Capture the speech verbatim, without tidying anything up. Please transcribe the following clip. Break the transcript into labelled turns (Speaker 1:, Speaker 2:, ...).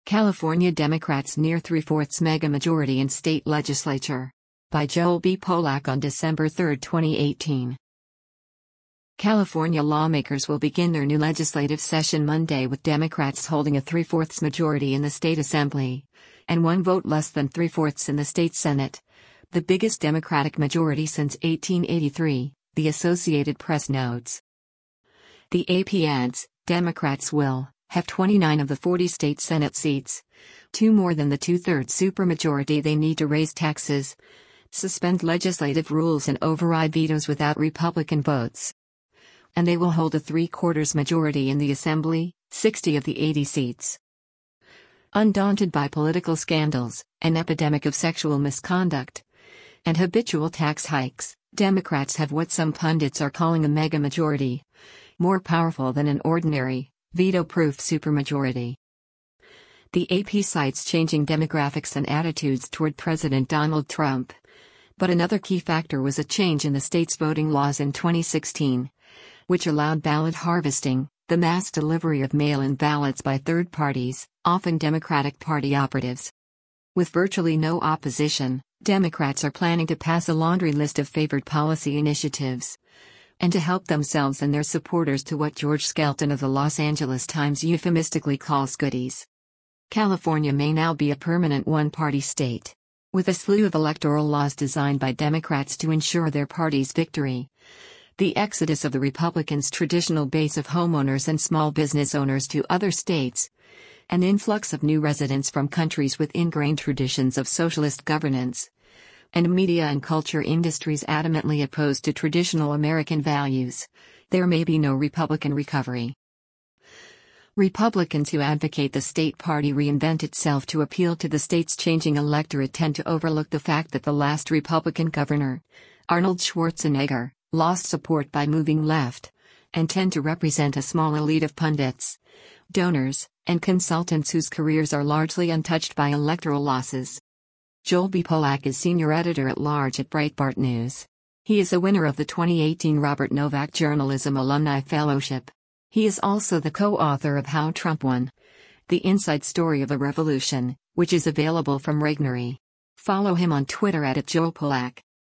Speaker 1: California Democrats near three-fourths mega majority in state legislature. By Joel B. Polak on December third, twenty eighteen. California lawmakers will begin their new legislative session Monday with Democrats holding a three-fourths majority in the state assembly, and one vote less than three-fourths in the state senate, the biggest Democratic majority since eighteen eighty-three, the Associated Press notes. The A P adds, Democrats will have twenty-nine of the forty state Senate seats, two more than the two-thirds supermajority they need to raise taxes, suspend legislative rules and override vetoes without Republican votes. And they will hold a three-quarters majority in the Assembly, sixty of the eighty seats. Undaunted by political scandals, an epidemic of sexual misconduct, and habitual tax hikes, Democrats have what some pundits are calling a mega majority, more powerful than an ordinary, veto-proof supermajority. The A P cites changing demographics and attitudes toward President Donald Trump. But another key factor was a change in the state's voting laws in twenty sixteen, which allowed ballot harvesting, the mass delivery of mail-in ballots by third parties, often Democratic Party operatives. With virtually no opposition, Democrats are planning to pass a laundry list of favored policy initiatives, and to help themselves and their supporters to what George Skelton of the Los Angeles Times euphemistically calls goodies. California may now be a permanent one-party state, with a slew of electoral laws designed by Democrats to ensure their party's victory. The exodus of the Republicans' traditional base of homeowners and small business owners to other states, an influx of new residents from countries with ingrained traditions of socialist governance, and media and culture industries adamantly opposed to traditional American values, there may be no Republican recovery. Republicans who advocate the state party reinvent itself to appeal to the state's changing electorate tend to overlook the fact that the last Republican governor, Arnold Schwarzenegger, lost support by moving left, and tend to represent a small elite of pundits, donors, and consultants whose careers are largely untouched by electoral losses. Joel B. Polak is senior editor-at-large at Breitbart News. He is a winner of the twenty eighteen Robert Novak Journalism Alumni Fellowship. He is also the co-author of How Trump Won: The Inside Story of a Revolution, which is available from Regnery. Follow him on Twitter at Joel Polak.